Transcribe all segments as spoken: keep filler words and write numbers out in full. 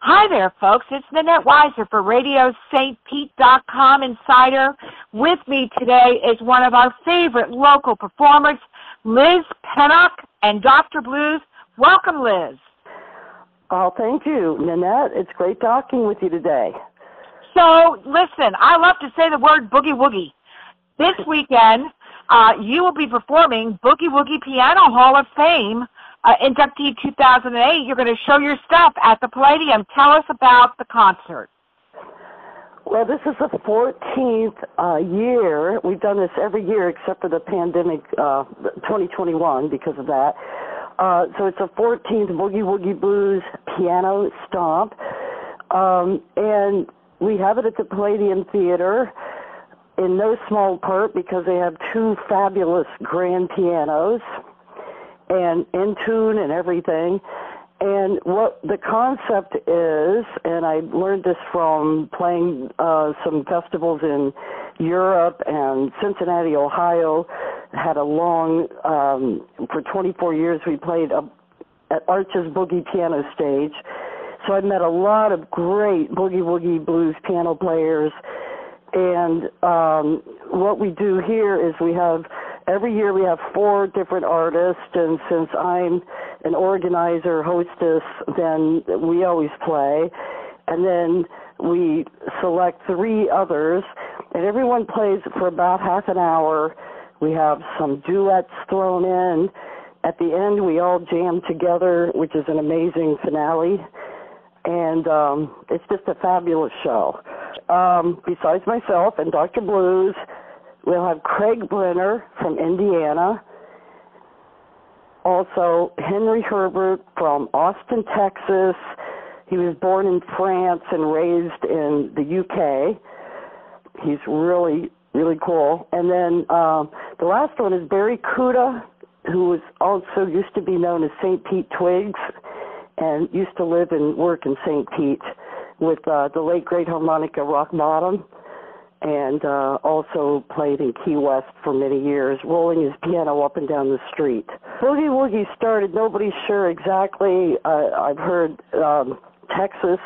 Hi there, folks. It's Nanette Weiser for Radio Saint Pete dot com Insider. With me today is one of our favorite local performers, Liz Pennock and Doctor Blues. Welcome, Liz. Oh, thank you, Nanette. It's great talking with you today. So, listen, I love to say the word boogie woogie. This weekend, uh, you will be performing Boogie Woogie Piano Hall of Fame uh, inductee two thousand eight. You're going to show your stuff at the Palladium. Tell us about the concert. Well, this is the fourteenth uh, year. We've done this every year except for the pandemic, uh, twenty twenty-one, because of that. Uh, so it's the fourteenth Boogie Woogie Blues Piano Stomp. Um, and we have it at the Palladium Theater in no small part because they have two fabulous grand pianos and in tune and everything. And what the concept is, and I learned this from playing uh, some festivals in Europe, and Cincinnati, Ohio, had a long, um, for twenty-four years we played a, at Arch's Boogie Piano Stage. So I met a lot of great Boogie Woogie Blues piano players. And um, what we do here is we have, every year we have four different artists, and since I'm an organizer, hostess, then we always play. And then we select three others, and everyone plays for about half an hour. We have some duets thrown in. At the end, we all jam together, which is an amazing finale. And um, it's just a fabulous show. Um, besides myself and Doctor Blues, we'll have Craig Brenner from Indiana. Also, Henry Herbert from Austin, Texas. He was born in France and raised in the U K. He's really, really cool. And then um, the last one is Barry Kuda, who was also used to be known as Saint Pete Twigs and used to live and work in Saint Pete with uh, the late great harmonica Rock Bottom, and uh, also played in Key West for many years, rolling his piano up and down the street. Boogie Woogie started, nobody's sure exactly. Uh, I've heard um, Texas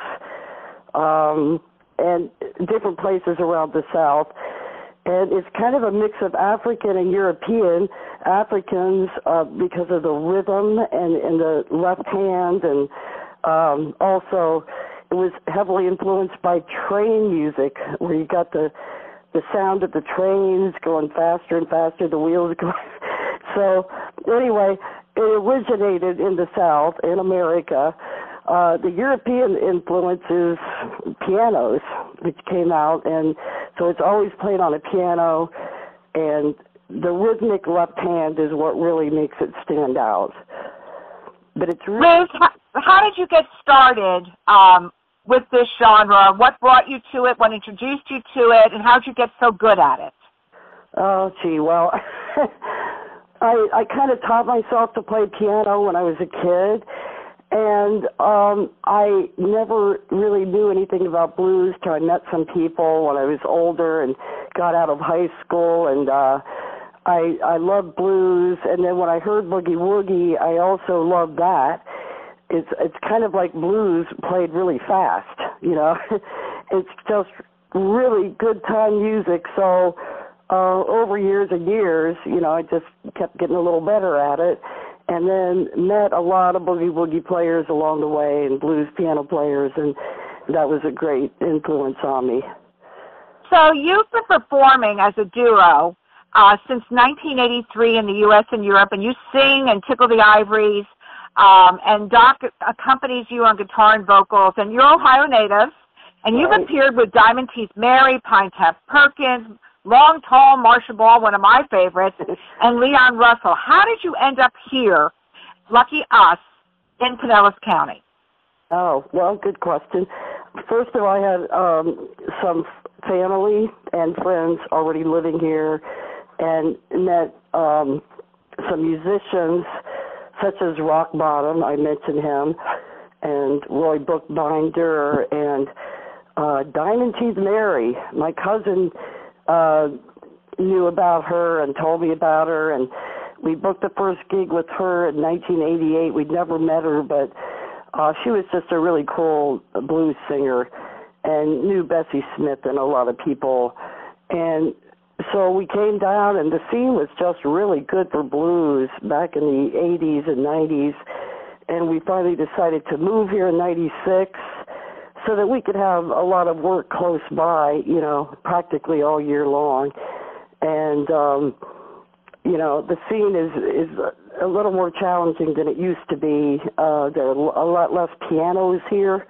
um, and different places around the South. And it's kind of a mix of African and European. Africans, uh, because of the rhythm and, and the left hand, and um, also it was heavily influenced by train music, where you got the the sound of the trains going faster and faster, the wheels going. So anyway, it originated in the South, in America. Uh, the European influence is pianos, which came out, and so it's always played on a piano, and the rhythmic left hand is what really makes it stand out. But it's really... Liz, how, how did you get started um, with this genre? What brought you to it? What introduced you to it? And how did you get so good at it? Oh, gee, well, I, I kind of taught myself to play piano when I was a kid. And um, I never really knew anything about blues till I met some people when I was older and got out of high school. And uh, I I loved blues. And then when I heard Boogie Woogie, I also loved that. It's it's kind of like blues played really fast, you know. It's just really good time music. So uh, over years and years, you know, I just kept getting a little better at it. And then met a lot of boogie woogie players along the way, and blues piano players, and that was a great influence on me. So you've been performing as a duo uh, since nineteen eighty-three in the U S and Europe, and you sing and tickle the ivories, um, and Doc accompanies you on guitar and vocals, and you're Ohio natives, and you've Right. appeared with Diamond Teeth Mary, Pine Tap Perkins, Long Tall Marcia Ball, one of my favorites, and Leon Russell. How did you end up here, lucky us, in Pinellas County? Oh, well, good question. First of all, I had um, some family and friends already living here, and met um, some musicians such as Rock Bottom, I mentioned him, and Roy Bookbinder, and uh, Diamond Teeth Mary. My cousin uh, knew about her and told me about her, and we booked the first gig with her in nineteen eighty-eight. We'd never met her, but Uh, she was just a really cool blues singer and knew Bessie Smith and a lot of people. And so we came down, and the scene was just really good for blues back in the eighties and nineties. And we finally decided to move here in ninety-six so that we could have a lot of work close by, you know, practically all year long. And, um, you know, the scene is, is a little more challenging than it used to be. Uh, there are a lot less pianos here.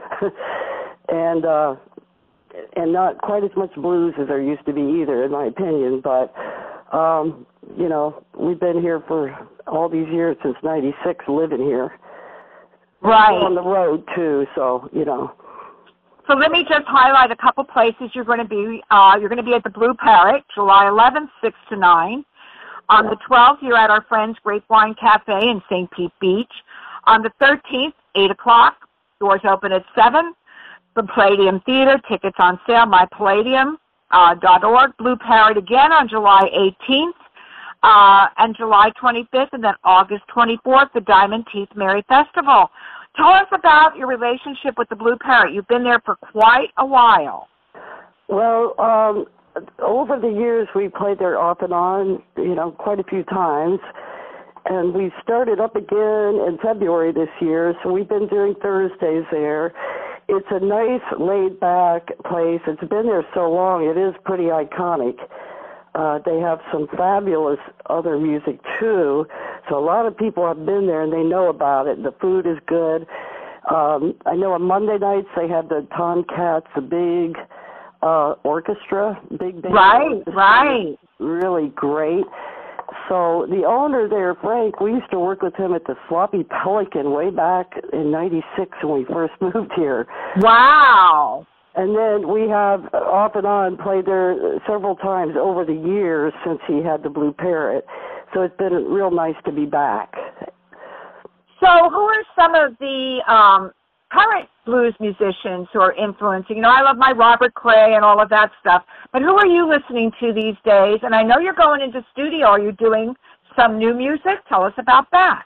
and, uh, and not quite as much blues as there used to be either, in my opinion. But, um, you know, we've been here for all these years, since ninety-six, living here. Right. On the road, too, so, you know. So let me just highlight a couple places you're going to be. Uh, you're going to be at the Blue Parrot, July eleventh, six to nine. On the twelfth, you're at our friends Grapevine Cafe in Saint Pete Beach. On the thirteenth, eight o'clock, doors open at seven. The Palladium Theater, tickets on sale, my palladium dot org. Blue Parrot again on July eighteenth uh, and July twenty-fifth, and then August twenty-fourth, the Diamond Teeth Merry Festival. Tell us about your relationship with the Blue Parrot. You've been there for quite a while. Well, um, over the years, we played there off and on, you know, quite a few times. And we started up again in February this year, so we've been doing Thursdays there. It's a nice, laid-back place. It's been there so long, it is pretty iconic. Uh, they have some fabulous other music, too. So a lot of people have been there, and they know about it. The food is good. Um, I know on Monday nights they have the Tomcats, the big uh, orchestra, big band. Right, right. Really great. So the owner there, Frank, we used to work with him at the Sloppy Pelican way back in ninety-six when we first moved here. Wow. And then we have off and on played there several times over the years since he had the Blue Parrot. So it's been real nice to be back. So who are some of the um, current blues musicians who are influencing? You know, I love my Robert Cray and all of that stuff. But who are you listening to these days? And I know you're going into studio. Are you doing some new music? Tell us about that.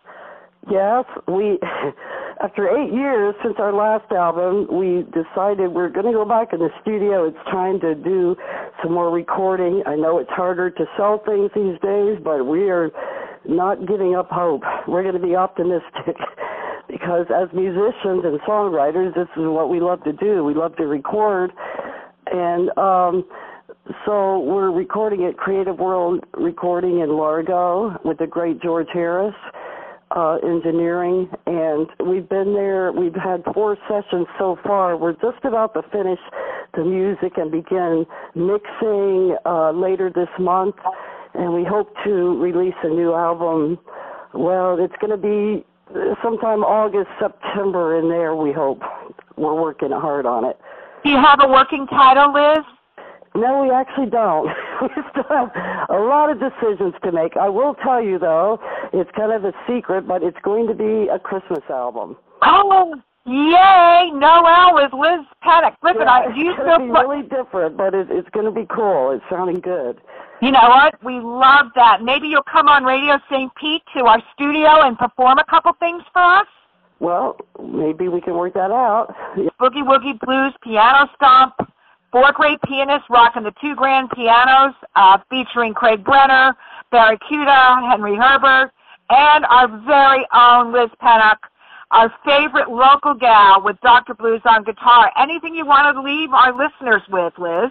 Yes, we, after eight years since our last album, we decided we're going to go back in the studio. It's time to do some more recording. I know it's harder to sell things these days, but we are not giving up hope. We're going to be optimistic because as musicians and songwriters, this is what we love to do. We love to record. And um, so we're recording at Creative World Recording in Largo with the great George Harris. Uh, engineering, and we've been there. We've had four sessions so far. We're just about to finish the music and begin mixing uh, later this month, and we hope to release a new album. Well, it's going to be sometime August, September in there, we hope. We're working hard on it. Do you have a working title, Liz? No, we actually don't. We still have a lot of decisions to make. I will tell you, though, it's kind of a secret, but it's going to be a Christmas album. Oh, yay! Noel with Liz Pennock. Listen, yeah, I, do you it's going to be put, really different, but it, it's going to be cool. It's sounding good. You know what? We love that. Maybe you'll come on Radio Saint Pete to our studio and perform a couple things for us? Well, maybe we can work that out. Boogie Woogie Blues Piano Stomp. Four great pianists rocking the two grand pianos, uh, featuring Craig Brenner, Barry Cuda, Henry Herbert, and our very own Liz Pennock, our favorite local gal with Doctor Blues on guitar. Anything you want to leave our listeners with, Liz?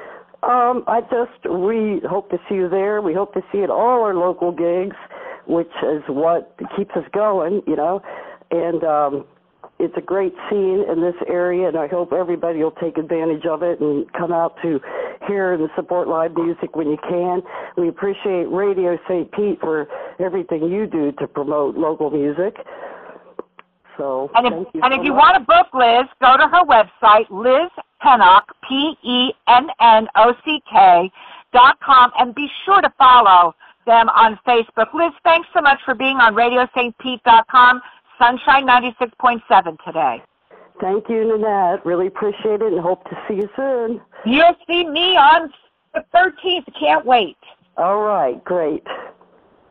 Um, I just, we hope to see you there. We hope to see you at all our local gigs, which is what keeps us going, you know, and um, it's a great scene in this area, and I hope everybody will take advantage of it and come out to hear and support live music when you can. We appreciate Radio Saint Pete for everything you do to promote local music. So, and if, thank you and so if you much. want to book Liz, go to her website, Liz Pennock, P E N N O C K, dot com, and be sure to follow them on Facebook. Liz, thanks so much for being on Radio Saint Pete dot com. Sunshine ninety-six point seven today. Thank you, Nanette. Really appreciate it and hope to see you soon. You'll see me on the thirteenth. Can't wait. All right, great.